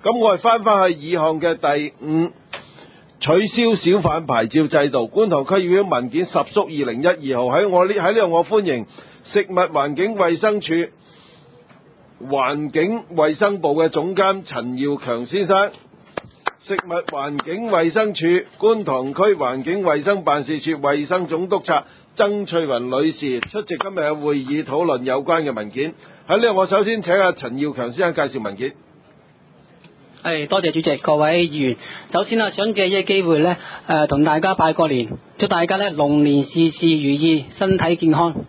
咁我係翻去議項嘅第5，取消小販牌照制度。觀塘區議會文件10/2012號喺呢度，我歡迎食物環境衛生署環境衛生部嘅總監陳耀強先生，食物環境衛生署觀塘區環境衛生辦事處衛生總督察曾翠雲女士出席今日嘅會議，討論有關嘅文件。喺呢度，我首先請阿陳耀強先生介紹文件。 多謝主席，各位議員。首先想借呢個機會同大家拜個年，祝大家龍年事事如意，身體健康。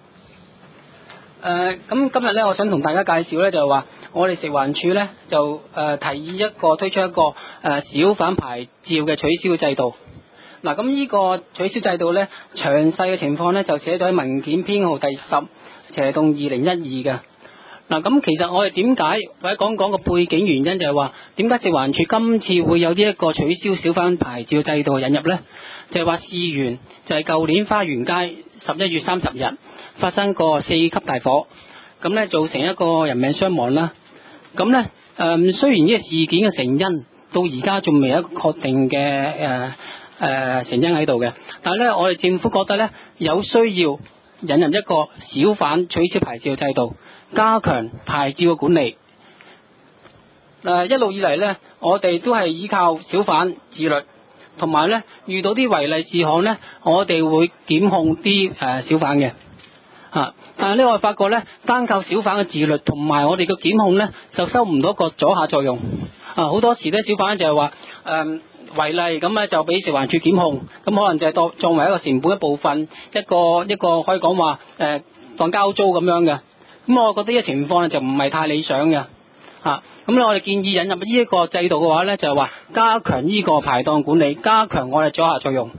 咁今日我想同大家介紹就係話，我哋食環署就提議推出一個小販牌照嘅取消制度。嗱，咁呢個取消制度詳細嘅情況就寫咗喺文件編號第10/2012嘅。嗱，咁其實我哋點解或者講個背景原因，就係話點解食環署今次會有呢一個取消小販牌照制度引入呢？就係話事緣就係舊年花園街11月30日發生過4級大火，咁造成一個人命傷亡啦。咁雖然呢個事件嘅成因到而家仲未有一個確定嘅成因喺度嘅，但係我哋政府覺得有需要引入一個小販取消牌照制度，加強牌照嘅管理。一路以嚟我哋都係依靠小販自律，同埋遇到啲違例事項我哋會檢控啲小販嘅。但係我哋發覺單靠小販嘅自律同埋我哋嘅檢控就收唔到個阻嚇作用。好多時小販就係話違例咁就俾食環署檢控，咁可能就係作為一個成本一部分，一個可以講話當交租咁樣嘅。咁我覺得呢個情況就唔係太理想嘅。咁我哋建議引入呢一個制度嘅話就係話加強呢個排檔管理，加強我哋阻嚇作用。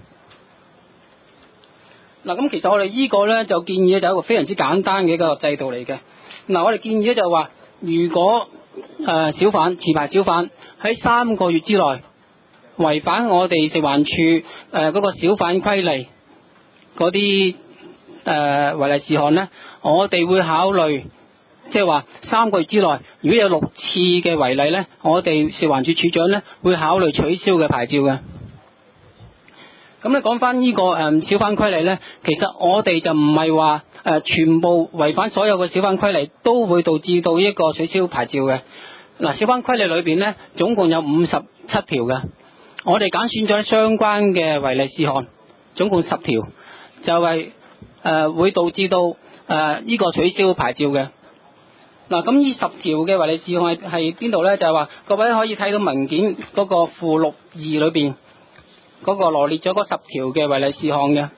嗱，咁其實我哋呢個就建議就係一個非常之簡單嘅一個制度嚟嘅。嗱，我哋建議就係話，如果持牌小販喺3個月之內違反我哋食環署嗰個小販規例嗰啲違例事項我哋會考慮，即係話3個月之內，如果有6次嘅違例我哋食環署署長會考慮取消嘅牌照嘅。咁講翻呢個小販規例其實我哋就唔係話全部違反所有嘅小販規例都會導致到一個取消牌照嘅。嗱，小販規例裏邊總共有57條嘅，我哋揀選咗相關嘅違例事項，總共10條，就係會導致到呢個取消牌照嘅。嗱，咁呢10條嘅違例事項係邊度就係話各位可以睇到文件嗰個附錄2裏邊嗰個羅列咗嗰10條嘅違例事項嘅。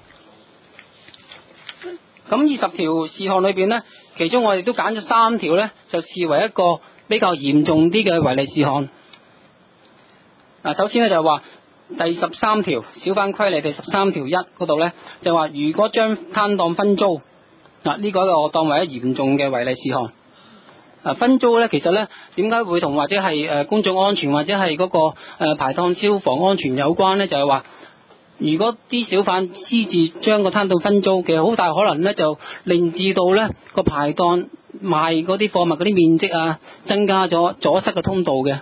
咁呢10條事項裏邊其中我哋都揀咗3條就視為一個比較嚴重啲嘅違例事項。嗱，首先就係話第13條小販規例第13條1嗰度就話，如果將攤檔分租，呢個我當為一嚴重嘅違例事項。分租其實點解會同或者係公眾安全或者係嗰個排檔消防安全有關就係話，如果啲小販私自將個攤檔分租，其實好大可能就令至到個排檔賣嗰啲貨物嗰啲面積增加咗，阻塞個通道嘅。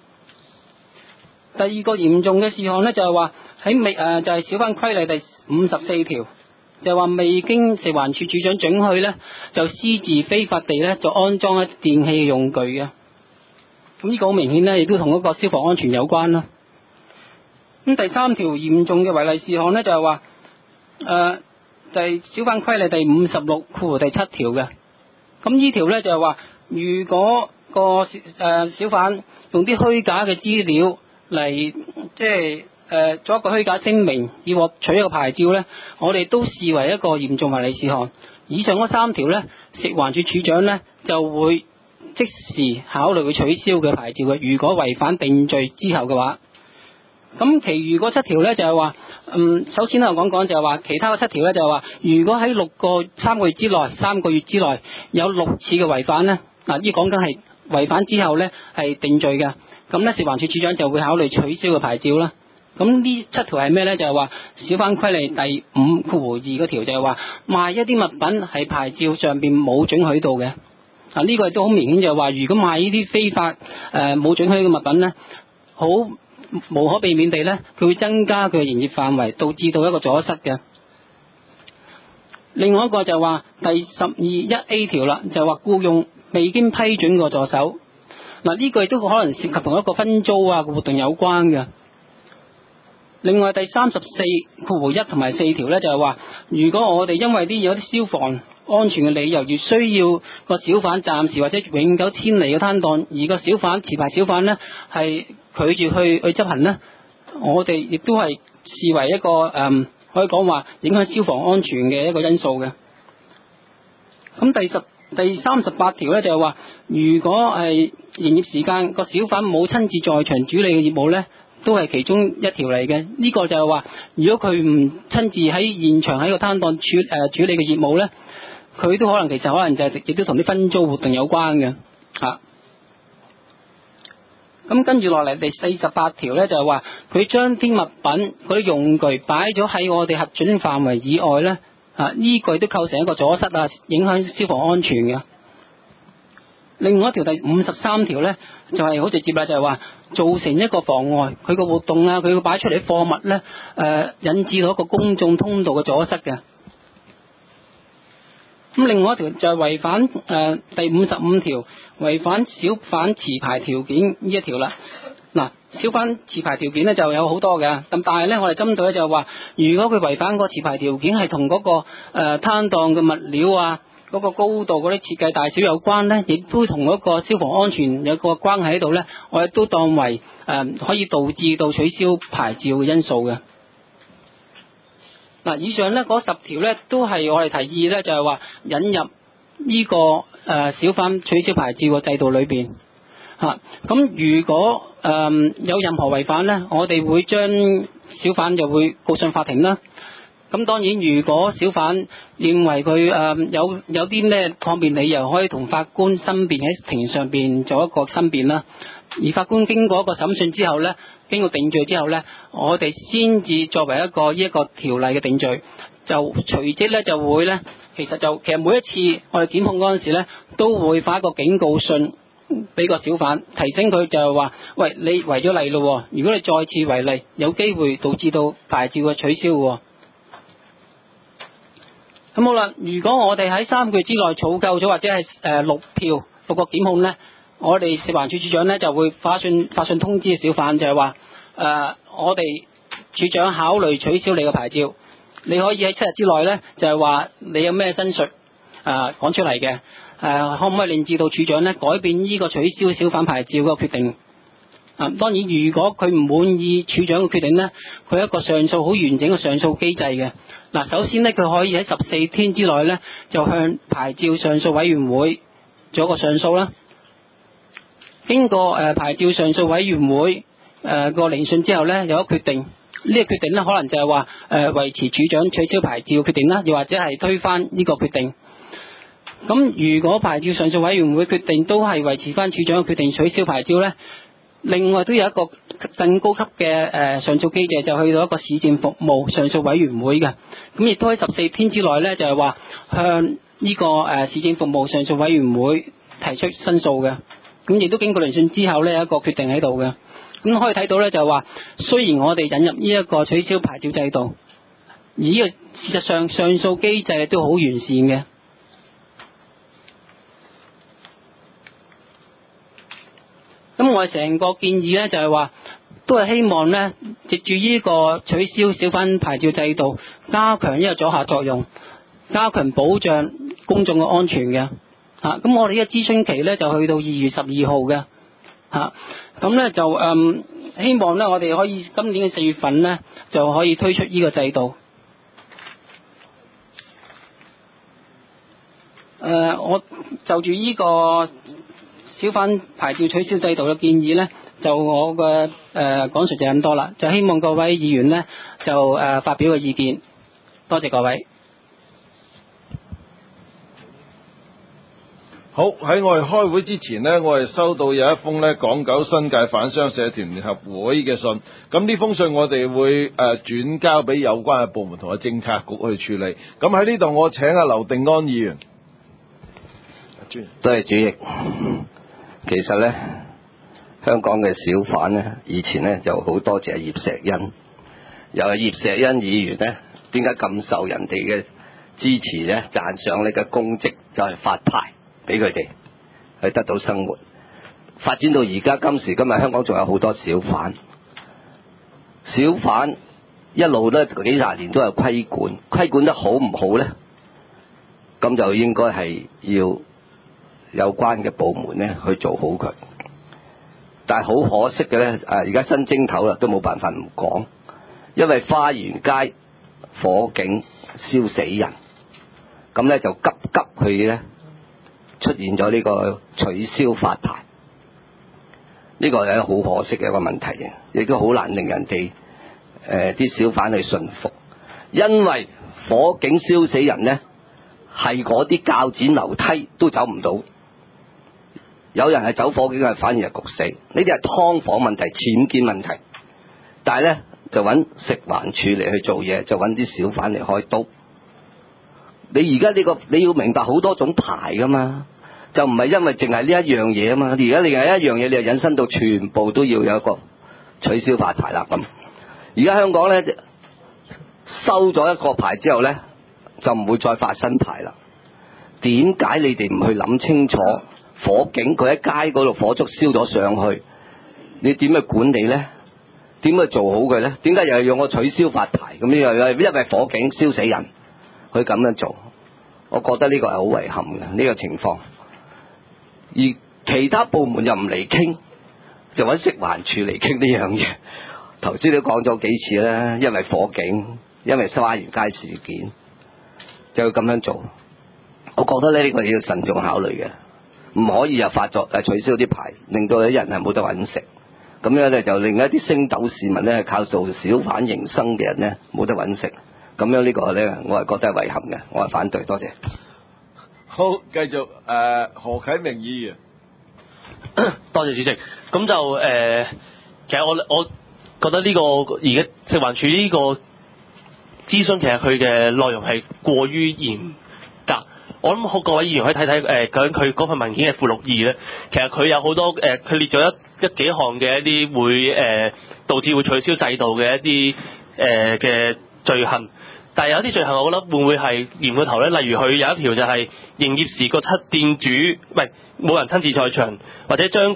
第二個嚴重嘅事項就係話喺就係小販規例第54條。就話未經食環署署長准許就私自非法地就安裝一電器用具嘅。咁呢個好明顯亦都同嗰個消防安全有關啦。咁第3條嚴重嘅違例事項就係話就係小販規例第56條第7條嘅。咁呢條就係話，如果個小販用啲虛假嘅資料嚟即係做一個虛假聲明以獲取一個牌照我哋都視為一個嚴重違例事項。以上嗰3條食環署署長就會即時考慮會取消嘅牌照嘅。如果違反定罪之後嘅話，咁其餘嗰7條就係話，首先我講就係話，其他嗰7條就係話，如果喺3個月之內，3個月之內有6次嘅違反呢講緊係違反之後係定罪嘅，咁食環署署長就會考慮取消嘅牌照啦。咁呢7條係咩就係話小販規例第5條2嗰條就係話，賣一啲物品係牌照上邊冇准許到嘅。 呢個亦都好明顯就係話，如果買呢啲非法冇准許嘅物品咧，好無可避免地咧，佢會增加佢嘅營業範圍，導致到一個阻塞嘅。另外一個就話第12(1)A 條啦，就話僱用未經批准個助手。呢個亦都可能涉及同一個分租嘅活動有關嘅。另外第34(1)同埋4條咧，就係話，如果我哋因為有啲消防安全嘅理由而需要個小販暫時或者永久遷離嘅攤檔，而個持牌小販呢係拒絕去執行呢，我哋亦都係視為一個可以講話影響消防安全嘅一個因素嘅。咁第38條咧，就係話，如果係營業時間個小販冇親自在場處理嘅業務咧，都係其中一條嚟嘅。呢個就係話，如果佢唔親自喺現場喺個攤檔處理嘅業務咧，佢都可能就係亦都同啲分租活動有關嘅。咁跟住落嚟第48條咧，就係話，佢將啲物品嗰啲用具擺咗喺我哋核准範圍以外咧，呢個都構成一個阻塞影響消防安全嘅。另外一條第53條咧，就係好直接啦，就係話造成一個妨礙佢個活動佢擺出嚟嘅貨物咧，引致到一個公眾通道嘅阻塞嘅。咁另外一條就係違反第55條，違反小販持牌條件呢一條啦。小販持牌條件咧就有好多嘅，咁但係咧我哋針對咧就係話，如果佢違反個持牌條件係同嗰個攤檔嘅物料嗰個高度嗰啲設計大小有關咧，亦都同嗰個消防安全有個關係喺度咧，我哋都當為可以導致到取消牌照嘅因素嘅。以上咧嗰10條咧都係我哋提議咧，就係話引入呢個小販取消牌照嘅制度裏邊。咁如果有任何違反咧，我哋會將小販就會告上法庭啦。咁當然，如果小販認為佢有啲咩抗辯理由，可以同法官申辯喺庭上邊做一個申辯啦。而法官經過一個審訊之後咧，經過定罪之後咧，我哋先至作為一個條例嘅定罪，就隨即咧就會咧，其實每一次我哋檢控嗰陣時咧，都會發一個警告信俾個小販，提醒佢就係話：喂，你違咗例咯，如果你再次違例，有機會導致到牌照嘅取消喎。咁好啦，如果我哋喺3個月之內儲夠咗或者係6個檢控咧，我哋食環署署長咧就會發信通知小販，就係話我哋署長考慮取消你嘅牌照，你可以喺7日之內咧就係話你有咩申述講出嚟嘅，可唔可以令至到署長咧改變呢個取消小販牌照嘅決定？當然，如果佢唔滿意署長嘅決定呢，佢有一個上訴好完整嘅上訴機制嘅。首先呢，佢可以喺14天之內呢，就向牌照上訴委員會做一個上訴啦。經過牌照上訴委員會個聆訊之後呢，有一個決定，呢個決定呢，可能就係話維持署長取消牌照嘅決定啦，又或者係推翻呢個決定。咁如果牌照上訴委員會決定都係維持翻署長嘅決定取消牌照呢，另外都有一個更高級嘅上訴機制，就去到一個市政服務上訴委員會嘅。咁亦都喺14天之內呢，就係話向呢個市政服務上訴委員會提出申訴嘅。咁亦都經過聆訊之後呢，有一個決定喺度嘅。咁可以睇到呢，就係話雖然我哋引入呢一個取消牌照制度，而呢個事實上上訴機制都好完善嘅。咁我哋成個建議咧就係話，都係希望咧，藉住呢個取消小販牌照制度，加強呢個阻嚇作用，加強保障公眾嘅安全嘅。咁我哋呢個諮詢期咧就去到2月12號嘅。咁咧就希望咧我哋可以今年嘅4月份咧就可以推出呢個制度。我就住呢個小販牌照取消制度嘅建議呢，就我嘅講述就咁多啦，就希望各位議員呢，就發表個意見，多謝各位。 好，喺我哋開會之前呢，我哋收到有一封呢港九新界販商社團聯合會嘅信，咁呢封信我哋會轉交俾有關嘅部門同埋政策局去處理。咁喺呢度我請阿劉定安議員。 多謝主席。其實咧，香港嘅小販咧，以前咧就好多謝葉錫恩，又係葉錫恩議員咧，點解咁受人哋嘅支持咧？讚賞你嘅功績就係發牌俾佢哋去得到生活。發展到而家今時今日，香港仲有好多小販，小販一路咧幾廿年都有規管，規管得好唔好咧？咁就應該係要有關嘅部門咧去做好佢。但係好可惜嘅咧，而家新正頭啦，都冇辦法唔講，因為花園街火警燒死人，咁咧就急去咧出現咗呢個取消發牌，呢個係好可惜嘅一個問題嘅，亦都好難令人哋啲小販去信服，因為火警燒死人咧係嗰啲鉸剪樓梯都走唔到。有人係走火警嘅，反而係焗死。呢啲係劏房問題、僭建問題。但係咧就揾食環署嚟去做嘢，就揾啲小販嚟開刀。你而家呢個你要明白好多種牌噶嘛，就唔係因為淨係呢一樣嘢啊嘛。而家你係一樣嘢，你就引申到全部都要有一個取消發牌啦咁。而家香港咧收咗一個牌之後咧，就唔會再發新牌啦。點解你哋唔去諗清楚？火警佢喺街嗰度火燭燒咗上去，你點去管理咧？點去做好佢咧？點解又係用個取消發牌咁樣？因為火警燒死人，佢咁樣做，我覺得呢個係好遺憾嘅呢個情況。而其他部門又唔嚟傾，就揾食環署嚟傾呢樣嘢。頭先都講咗幾次啦，因為火警，因為花園街事件，就要咁樣做。我覺得咧呢個要慎重考慮嘅。唔可以又發作取消啲牌，令到啲人係冇得揾食。咁樣咧就令一啲星斗市民咧靠做小販營生嘅人咧冇得揾食。咁樣呢個咧我係覺得係遺憾嘅，我係反對。多謝。 好，繼續何啟明議員。 多謝主席。咁就其實我覺得呢個而家食環署呢個諮詢，其實佢嘅內容係過於嚴格。我諗各位議員可以睇睇究竟佢嗰份文件嘅附錄2咧，其實佢有好多佢列咗一幾項嘅一啲會導致會取消制度嘅一啲嘅罪行，但係有啲罪行我覺得會唔會係嚴過頭咧？例如佢有一條就係營業時個店主冇人親自在場，或者將個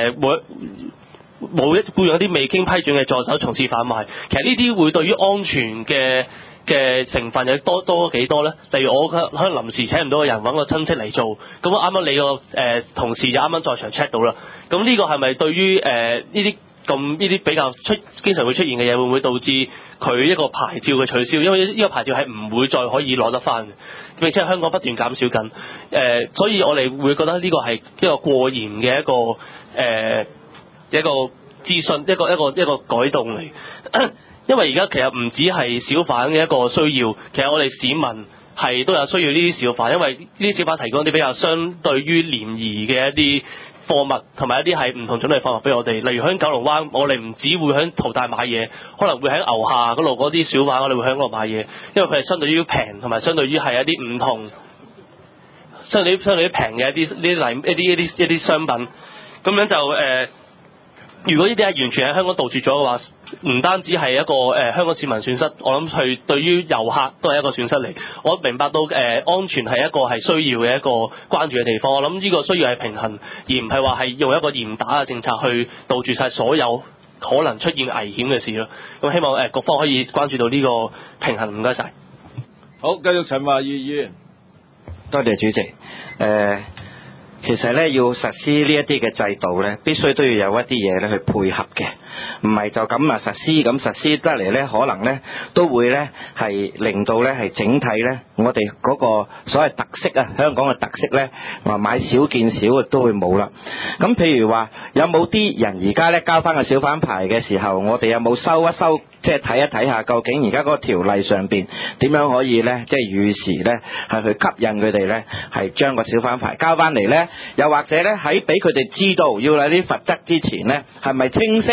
冇僱用一啲未經批准嘅助手從事販賣，其實呢啲會對於安全嘅成分有多幾多咧？例如我可能臨時請唔到個人，揾個親戚嚟做，咁啱啱你個同事就啱啱在場 check 到啦。咁呢個係咪對於呢啲比較經常會出現嘅嘢，會唔會導致佢一個牌照嘅取消？因為呢個牌照係唔會再可以攞得翻嘅，並且香港不斷減少緊。所以我哋會覺得呢個係一個過嚴嘅一個諮詢，一個改動嚟。因為而家其實唔止係小販嘅一個需要，其實我哋市民係都有需要呢啲小販，因為呢啲小販提供一啲比較相對於廉宜嘅一啲貨物，同埋一啲係唔同種類貨物俾我哋。例如喺九龍灣，我哋唔止會喺淘大買嘢，可能會喺牛下嗰度嗰啲小販，我哋會喺嗰度買嘢，因為佢係相對於平，同埋相對於係一啲唔同，相對於平嘅一啲商品。咁樣就如果呢啲係完全喺香港杜絕咗嘅話，唔單止係一個香港市民損失，我諗佢對於遊客都係一個損失嚟。我明白到安全係一個係需要嘅一個關注嘅地方，我諗呢個需要係平衡，而唔係話係用一個嚴打嘅政策去杜絕晒所有可能出現危險嘅事咯。咁希望各方可以關注到呢個平衡，唔該晒。 好，繼續陳華義議員。 多謝主席。其實咧要實施呢一啲嘅制度咧，必須都要有一啲嘢咧去配合嘅，唔係就咁實施，咁實施得嚟咧，可能咧都會咧係令到咧係整體咧，我哋嗰個所謂特色啊，香港嘅特色咧，話買少見少都會冇啦。咁譬如話，有冇啲人而家咧交翻個小販牌嘅時候，我哋有冇收一收，即係睇一睇下，究竟而家嗰個條例上邊點樣可以咧，即係與時咧係去吸引佢哋咧，係將個小販牌交翻嚟咧？又或者咧喺俾佢哋知道要有啲罰則之前咧，係咪清晰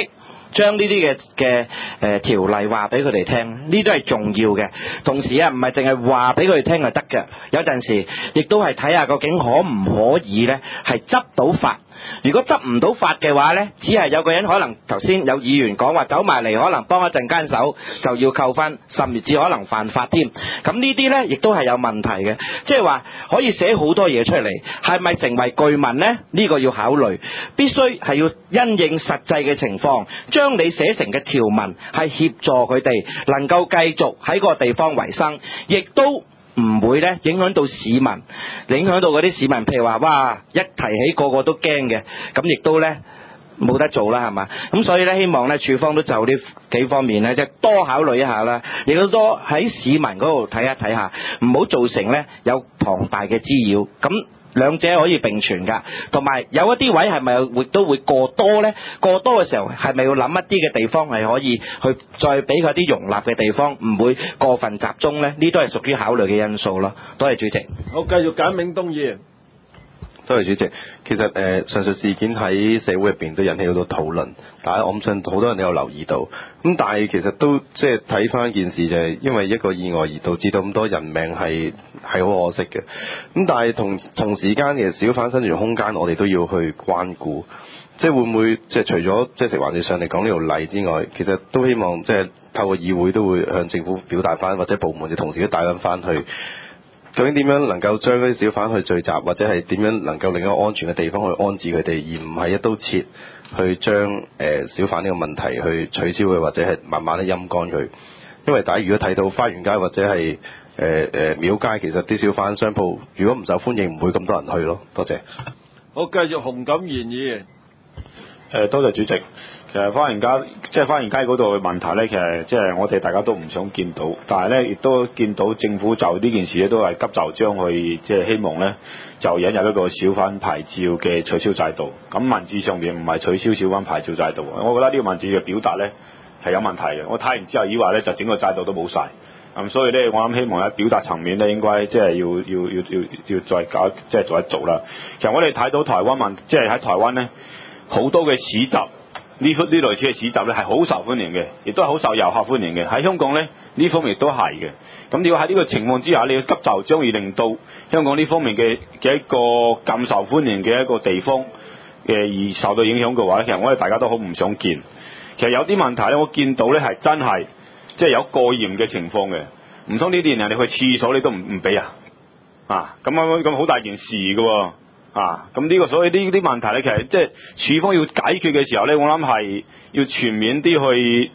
將呢啲嘅條例話俾佢哋聽，呢都係重要嘅。同時啊，唔係淨係話俾佢哋聽就得嘅，有陣時亦都係睇下究竟可唔可以呢係執到法。如果執唔到法嘅話呢，只係有個人可能頭先有議員講話走埋嚟，可能幫一陣間手就要扣分，甚至可能犯法添。咁呢啲呢亦都係有問題嘅，即係話可以寫好多嘢出嚟，係咪成為具文呢？呢個要考慮，必須係要因應實際嘅情況，將你寫成嘅條文係協助佢哋能夠繼續喺個地方維生，亦都唔會咧影響到市民，影響到嗰啲市民，譬如話哇一提起個個都驚嘅，咁亦都咧冇得做啦，係嘛？咁所以咧希望咧處方都就呢幾方面咧，即係多考慮一下啦，亦都多喺市民嗰度睇一睇下，唔好造成咧有龐大嘅滋擾。咁兩者可以並存㗎，同埋有一啲位係咪都會過多呢？過多嘅時候係咪要諗一啲嘅地方係可以去再俾佢啲容納嘅地方，唔會過分集中呢？呢都係屬於考慮嘅因素咯。多謝主席。 好，繼續簡永東議員。 多謝主席。其實上述事件喺社會入邊都引起好多討論，但係我唔信好多人都有留意到。咁但係其實都即係睇翻件事就係因為一個意外而導致到咁多人命係好可惜嘅。咁但係同時間嘅小販生存空間我哋都要去關顧，即係會唔會即係除咗即係食環署上嚟講呢條例之外，其實都希望即係透過議會都會向政府表達翻，或者部門嘅同事都帶翻去。究竟點樣能夠將嗰啲小販去聚集，或者係點樣能夠令一個安全嘅地方去安置佢哋，而唔係一刀切去將小販呢個問題去取消佢，或者係慢慢咧陰乾佢。因為大家如果睇到花園街或者係廟街，其實啲小販商鋪如果唔受歡迎，唔會咁多人去咯。多謝。 好，繼續洪錦賢議員。 多謝主席。其實花園街嗰度嘅問題呢，其實即係我哋大家都唔想見到，但係呢亦都見到政府就呢件事咧都係急就章去，即係希望呢就引入一個小販牌照嘅取消制度。咁文字上面唔係取消小販牌照制度，我覺得呢個文字嘅表達呢係有問題嘅。我睇完之後以為呢就整個制度都冇晒。咁所以呢，我諗希望喺表達層面呢應該即係要再搞，即係做一做啦。其實我哋睇到台灣即係喺台灣呢好多嘅市集。呢類似嘅市集咧係好受歡迎嘅，亦都係好受遊客歡迎嘅。喺香港咧呢方面亦都係嘅。咁你要喺呢個情況之下，你要急就章而令到香港呢方面嘅一個咁受歡迎嘅一個地方而受到影響嘅話，其實我哋大家都好唔想見。其實有啲問題咧，我見到咧係真係即係有過嚴嘅情況嘅。唔通呢啲人哋去廁所你都唔俾啊？咁好大件事㗎喎。咁呢個所以呢啲問題咧，其實即係處方要解決嘅時候咧，我諗係要全面啲去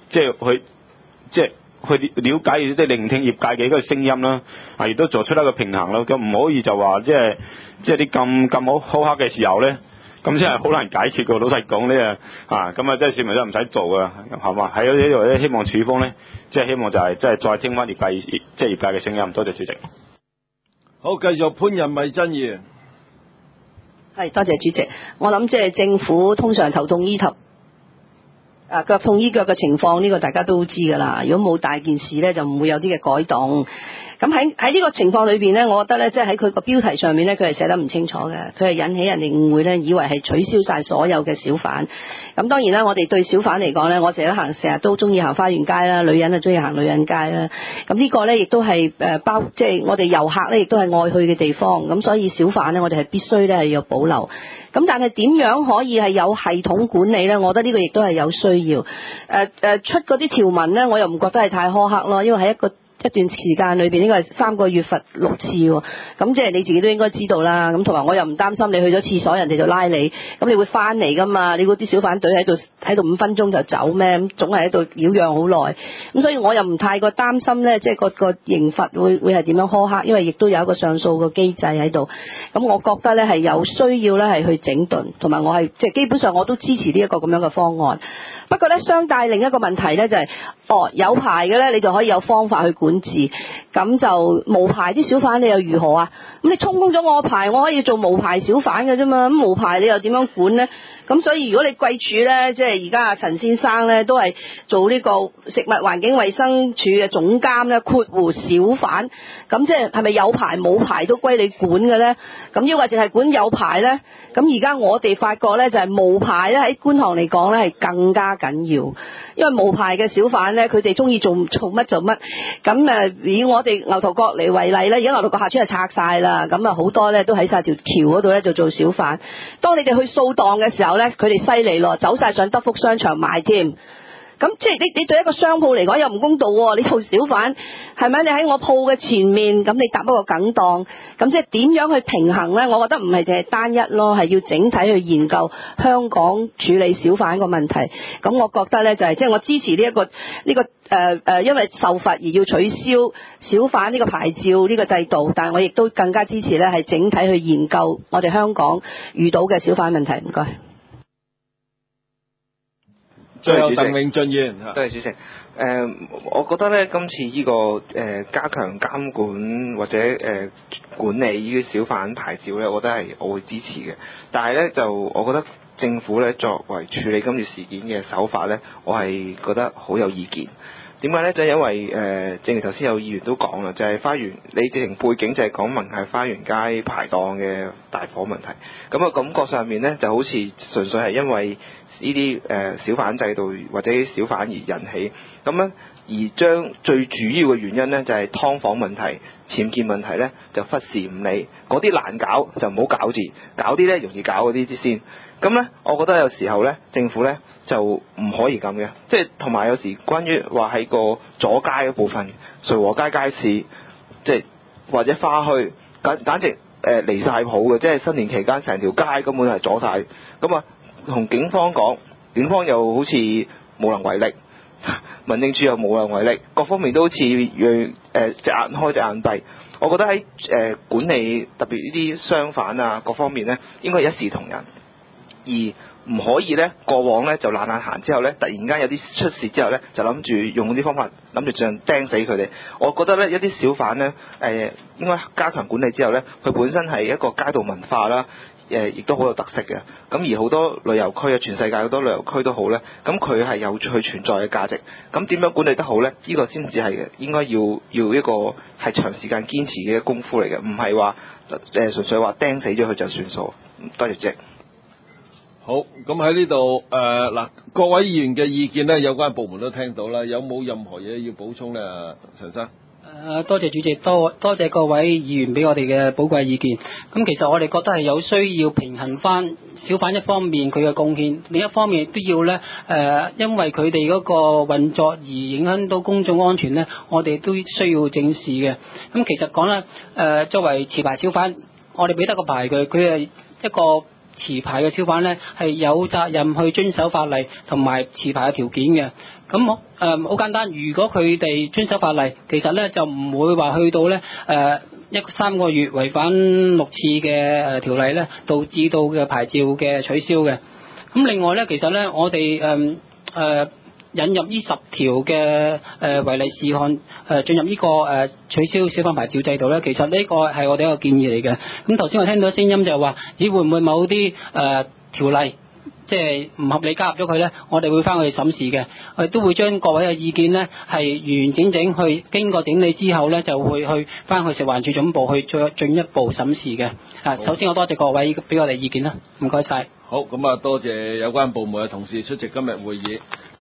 了解，即係聆聽業界嘅一個聲音啦，亦都做出一個平衡啦。咁唔可以就話即係啲咁好苛刻嘅時候咧，咁真係好難解決嘅。老實講呢咁啊，即係市民都唔使做㗎，係嘛？喺呢度咧，希望處方咧，即係希望就係即係再聽翻業界嘅聲音。多謝主席。 好，繼續潘仁米真議員。 係，多謝主席。我諗即係政府通常頭痛醫頭，腳痛醫腳嘅情況，呢個大家都知㗎啦。如果冇大件事咧，就唔會有啲嘅改動。咁喺呢個情況裏邊咧，我覺得咧，即係喺佢個標題上面咧，佢係寫得唔清楚嘅，佢係引起人哋誤會咧，以為係取消晒所有嘅小販。咁當然啦，我哋對小販嚟講咧，我成日都中意行花園街啦，女人啊中意行女人街啦。咁呢個咧亦都係即係我哋遊客咧，亦都係愛去嘅地方。咁所以小販咧，我哋係必須咧係要保留。咁但係點樣可以係有系統管理咧？我覺得呢個亦都係有需要。出嗰啲條文咧，我又唔覺得係太苛刻咯，因為喺一段時間裏邊，應該係3個月罰6次喎。咁即係你自己都應該知道啦。咁同埋我又唔擔心你去咗廁所，人哋就拉你，咁你會翻嚟噶嘛？你嗰啲小販隊喺度5分鐘就走咩？咁總係喺度擾攘好耐。咁所以我又唔太過擔心咧，即係個刑罰會係點樣苛刻，因為亦都有一個上訴個機制喺度。咁我覺得咧係有需要咧係去整頓，同埋我係即係基本上我都支持呢一個咁樣嘅方案。不過咧，相帶另一個問題咧就係，有牌嘅咧，你就可以有方法去管治，咁就無牌啲小販你又如何啊？咁你充公咗我牌，我可以做無牌小販嘅啫嘛，咁無牌你又點樣管呢？咁所以如果你貴處咧，即係而家阿陳先生咧都係做呢個食物環境衛生署嘅總監咧，括弧小販，咁即係咪有牌冇牌都歸你管嘅咧？咁抑或淨係管有牌咧？咁而家我哋發覺咧就係無牌咧喺觀塘嚟講咧係更加加緊要，因為無牌嘅小販咧，佢哋中意做乜做乜。咁以我哋牛頭角嚟為例咧，而家牛頭角客村係拆晒啦，咁好多咧都喺晒條橋嗰度咧就做小販。當你哋去掃檔嘅時候咧，佢哋犀利咯，走晒上德福商場賣添。咁即係你對一個商鋪嚟講又唔公道喎，你做小販係咪？你喺我鋪嘅前面，咁你搭一個梗檔，咁即係點樣去平衡呢？我覺得唔係淨係單一咯，係要整體去研究香港處理小販個問題。咁我覺得呢，就係即係我支持呢個因為受罰而要取消小販呢個牌照呢個制度，但係我亦都更加支持呢係整體去研究我哋香港遇到嘅小販問題。唔該。 最後鄧永俊議員， 多謝主席。我覺得咧，今次呢個加強監管或者管理呢啲小販牌照咧，我覺得我會支持嘅。但係咧，就我覺得政府咧作為處理今次事件嘅手法咧，我係覺得好有意見。點解咧？就係因為正如頭先有議員都講啦，就係花園你直情背景就係講明係花園街排檔嘅大火問題。咁感覺上面咧，就好似純粹係因為呢啲小販制度或者小販而引起，咁咧而將最主要嘅原因咧就係劏房問題、僭建問題咧就忽視唔理，嗰啲難搞就唔好搞住，搞啲咧容易搞嗰啲先。咁咧，我覺得有時候咧，政府咧就唔可以咁嘅，即係同埋有時關於話喺個阻街嗰部分，瑞和街街市，即係或者花墟，簡直離晒譜嘅，即係新年期間成條街根本係阻晒。咁同警方講，警方又好似無能為力，民政處又無能為力，各方面都好似隻眼開隻眼閉。我覺得喺管理特別呢啲商販啊各方面咧，應該係一視同仁。而唔可以咧，過往咧就懶行之後咧，突然間有啲出事之後咧，就諗住用啲方法，諗住盡釘死佢哋。我覺得咧，一啲小販咧，應該加強管理之後咧，佢本身係一個街道文化啦，亦都好有特色嘅。咁而好多旅遊區啊，全世界好多旅遊區都好咧，咁佢係有佢存在嘅價值。咁點樣管理得好咧？呢個先至係應該要一個係長時間堅持嘅功夫嚟嘅，唔係話純粹話釘死咗佢就算數。多謝主席。 好，咁喺呢度嗱，各位議員嘅意見咧，有關部門都聽到啦，有冇任何嘢要補充咧？陳生。 多謝主席，多謝各位議員俾我哋嘅寶貴意見。咁其實我哋覺得係有需要平衡翻小販一方面佢嘅貢獻，另一方面都要咧因為佢哋嗰個運作而影響到公眾安全咧，我哋都需要正視嘅。咁其實講咧作為持牌小販，我哋俾得個牌佢係一個持牌嘅小販咧係有責任去遵守法例同埋持牌嘅條件嘅。咁好簡單，如果佢哋遵守法例，其實咧就唔會話去到咧3個月違反6次嘅條例咧，導致到嘅牌照嘅取消嘅。咁另外咧，其實咧我哋引入呢10條嘅違例事項進入呢個取消小販牌照制度咧，其實呢個係我哋一個建議嚟嘅。咁頭先我聽到聲音就係話，會唔會某啲條例即係唔合理加入咗佢咧？我哋會翻去審視嘅，我哋都會將各位嘅意見咧係完整去經過整理之後咧，就會去翻去食環署總部去再進一步審視嘅。首先我多謝各位俾我哋意見啦，唔該晒。 好，咁多謝有關部門嘅同事出席今日會議。